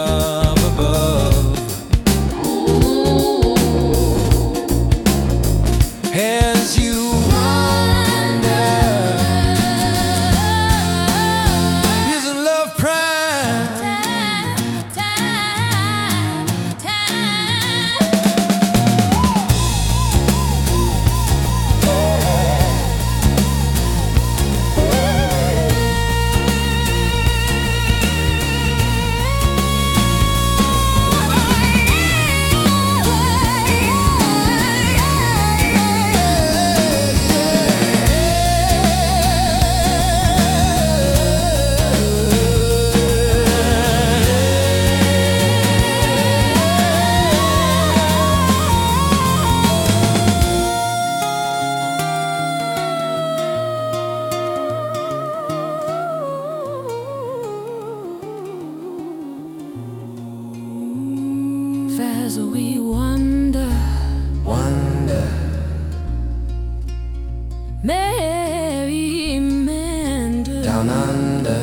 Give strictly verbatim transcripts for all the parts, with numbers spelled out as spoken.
love above. As you wander, isn't love prime? Time, time, time. As we wander, Wonder, merry men down under,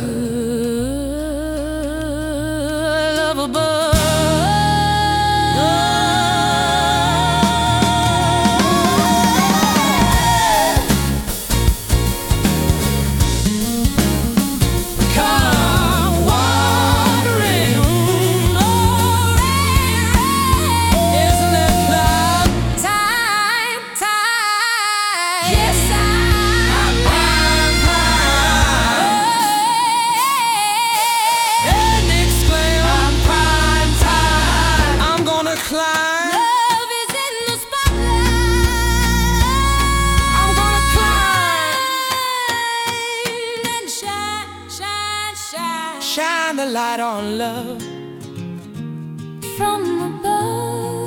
love above. come wandering. Isn't that love? Time, time. Yes, I'm prime, prime. And exclaim, I'm prime time. I'm gonna climb. love is in the spotlight. I'm gonna climb. And shine, shine, shine Shine the light on love. from above.